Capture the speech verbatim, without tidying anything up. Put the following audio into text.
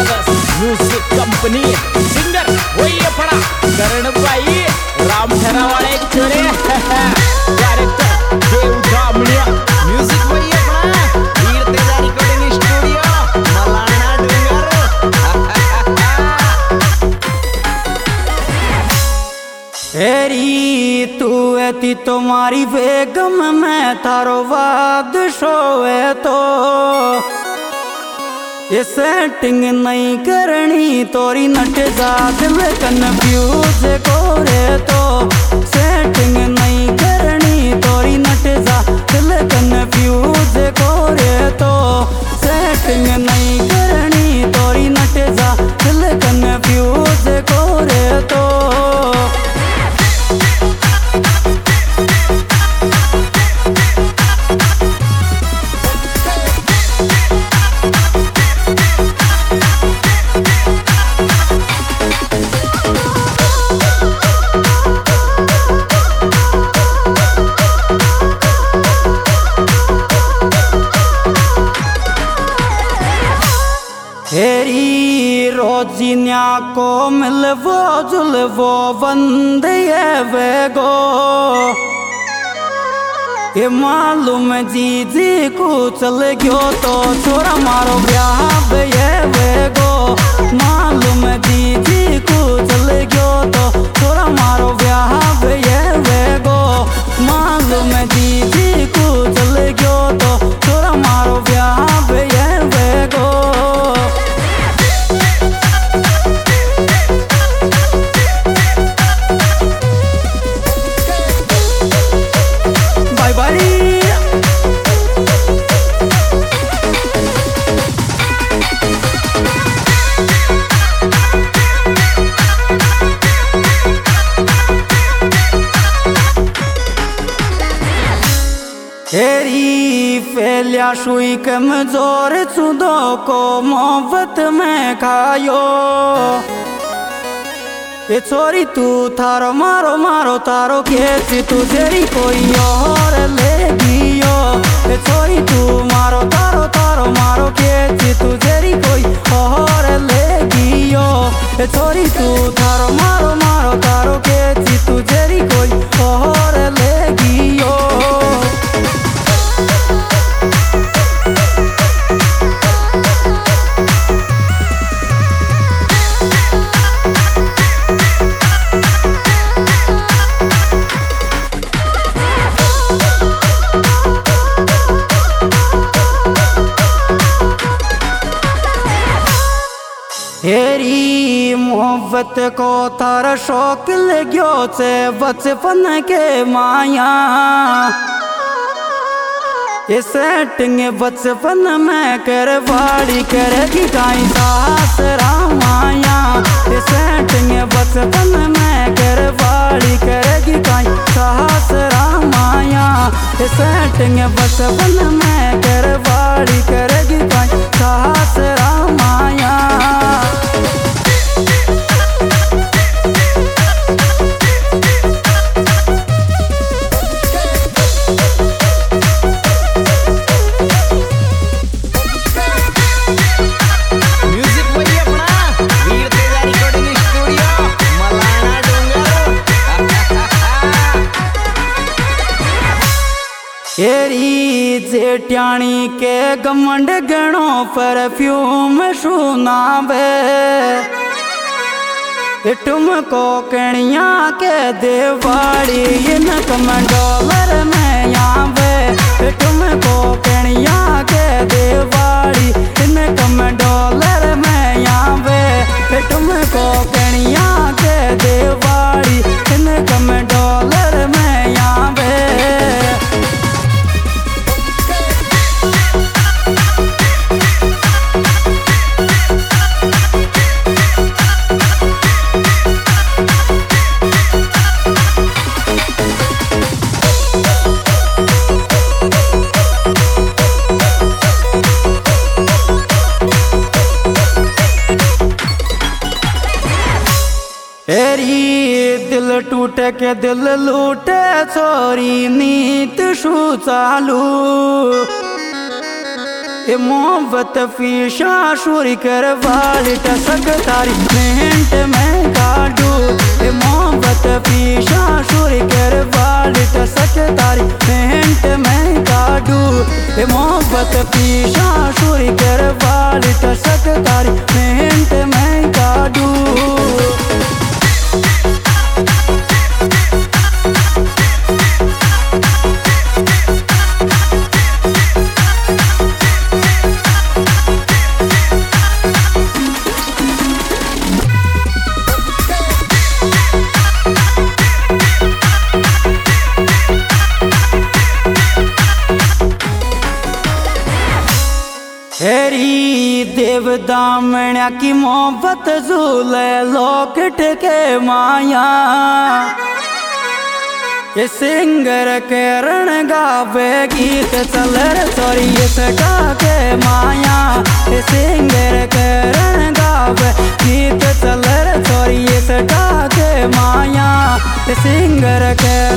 Brothers music company singer वही पड़ा करण भाई राम ठरावाले चोरे डायरेक्टर देव धामणिया म्यूजिक वही अपना वीर तेजा रिकॉर्डिंग स्टूडियो मलाना डूंगर। हेरी तू ऐती तुम्हारी बेगम में थारो वाद शोए तो ये सेटिंग नहीं करनी तोरी नट जा दिल कन्फ्यूज कोरे तो सेटिंग नहीं करनी तोरी नट जा दिल कन्फ्यूज कोरे तो सेटिंग नहीं करनी तोरी नट जा दिल कन्फ्यूज कोरे तो हेरी रोजिन्या को मिलवो जुलवो बंदे वेगो ये मालूम जी जी को चल गयो तो छोरा मारो ब्याह ये वेगो मालूम जी जी को चल गयो तो छोरा मारो ब्याह ये वेगो मालूम जी जी को चल गयो तो छोरा मारो ब्याह ये वेगो। हेरी फैलिया सुई कमजोर चुदो को मोहब्बत में खायो ये छोरी तू थारो मारो मारो तारो खेची तू तेरी कोई और ले गियो ये छोरी तू मारो तारो तारो मारो खेची तू तेरी कोई और ले गियो ये छोरी तू थारो मारो मारो तारो खेची तू तेरी कोई और ले गियो। हेरी मोहब्बत को थारा शौक लग्यो से बचपन के माया ये सेटिंग बचपन में करवाड़ी करेगी काई सास रामाया ये सेटिंग बचपन में करवाड़ी करेगी काई सास रामाया ये सेटिंग बचपन में करवाड़ी करेगी काई सास रामाया। हेरी जेठ्याणी के गमंड गणो परफ्यूम सुनावे तुमको कणिया के देवाड़ी इन कमंडोलर में आवे तुमको कणिया के देवाड़ी इन कमंडोलर में आवे तुमको कणिया के देवाड़ी इन कमंडोलर में आवे। हेरी दिल टूटे के दिल लूटे छोरी नीत शू चालू ए मोहब्बत फीशा शुरी कर वाली टसक तारी मिनट में काटू ए मोहब्बत फीशा शुरी कर वाली टसक तारी मिनट में काटू ए मोहब्बत फीशा शुरी कर वाली टसक तारी मिनट में काटू। हेरी देव दामण्या की मोहब्बत झूले लोकट के माया ये सिंगर के रण गावे गीत चलर सॉरी ये सटा के माया ये सिंगर के रण गावे गीत चलर सॉरी ये सटा के माया ये सिंगर के